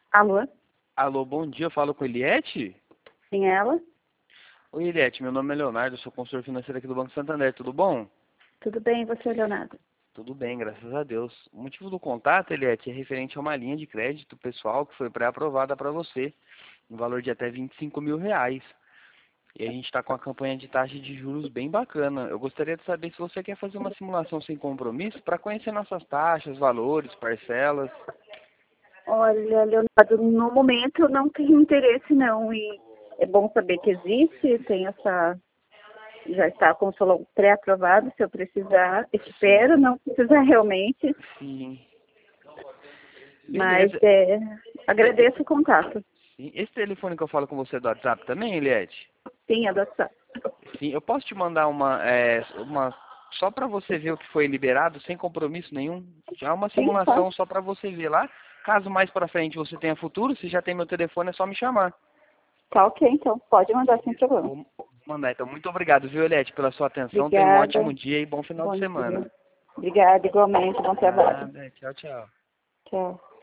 Alô? Alô, bom dia, eu falo com Eliette? Sim, ela? Oi, Eliette, meu nome é Leonardo, eu sou consultor financeiro aqui do Banco Santander, tudo bom? Tudo bem, e você, Leonardo? Tudo bem, graças a Deus. O motivo do contato, Eliette, é referente a uma linha de crédito pessoal que foi pré-aprovada para você, no valor de até R$ 25.000. E a gente está com a campanha de taxa de juros bem bacana. Eu gostaria de saber se você quer fazer uma simulação sem compromisso para conhecer nossas taxas, valores, parcelas. Olha, Leonardo, no momento eu não tenho interesse não, e é bom saber que existe, tem já está com o salão pré-aprovado, se eu precisar, Sim, espero não precisar realmente, sim. mas Beleza. agradeço o contato. Sim. Esse telefone que eu falo com você é do WhatsApp também, Eliette? Sim, adoção. Sim, eu posso te mandar uma só para você ver o que foi liberado, sem compromisso nenhum. Já é uma Sim, pode. simulação só para você ver lá. Caso mais para frente você tenha futuro, se já tem meu telefone, é só me chamar. Tá ok, então, pode mandar sem problema. Vou mandar então. Muito obrigado, viu, Eliette, pela sua atenção. Tenha um Obrigada, ótimo dia e bom final de bom semana. dia. Obrigada, igualmente, bom trabalho. Nada, tchau, tchau. Tchau.